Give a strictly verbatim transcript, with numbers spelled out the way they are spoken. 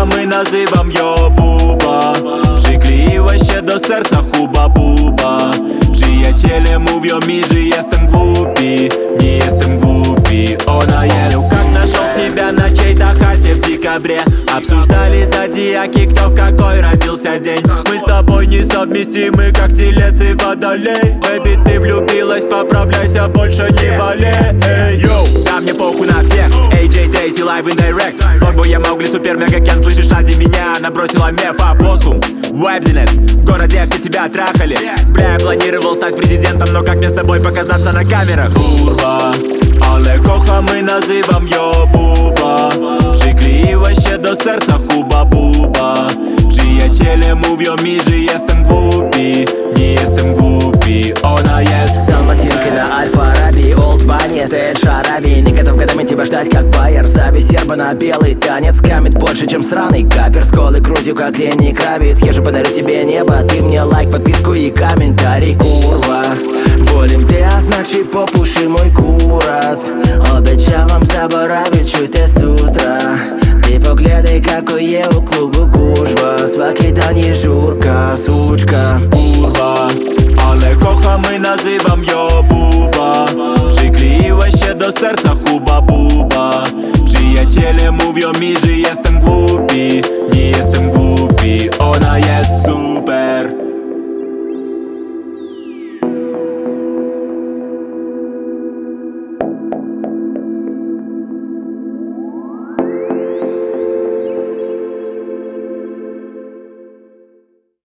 kochamy, nazywam ją Buba. Przykleiła się do serca huba buba. Przyjaciele mówią mi, że jestem głupi. Nie jestem głupi, ona jest. Как нашел тебя на чьей-то хате в декабре. Обсуждали зодиаки, кто в какой родился день. Мы с тобой несовместимы, как телец и водолей. Бэби, ты влюбилась, поправляйся, больше не болей. Йоу, да мне похуй на всех. Эй Джей Дейзи, live in direct. Мог бы я Маугли, супер мега кен. Слышишь, ради меня она бросила меф, опоссум. Вайбзинет, в городе все тебя трахали. Бля, я планировал стать президентом, но как мне с тобой показаться на камерах? Kurwa, ale kochamy, nazywam ją Buba. Przykleiła się do serca huba buba. Przyjaciele mówią mi, że jestem głupi. Nie jestem głupi, ona jest. Салматинка на Альфа-Араби, Олд Бани, это Эль Шараби. Не готов годами тебя ждать, как Байер. Зависть серба на белый танец, камет больше, чем сраный капер. С голой грудью, как Ленни Кравиц. Я же подарю тебе небо, ты мне лайк, подписку и комментарий. Kurwa, волим ty, a znaczy popuszy mój kuras. Обещавам заборавить чуть z утра. Ty poglądaj, какое у клубу гужва. Свакидані журка, сучка. Kurwa, ale kochamy, nazywam ją Buba. Przykleiła się do serca huba buba. Przyjaciele mówią mi, że jestem głupi.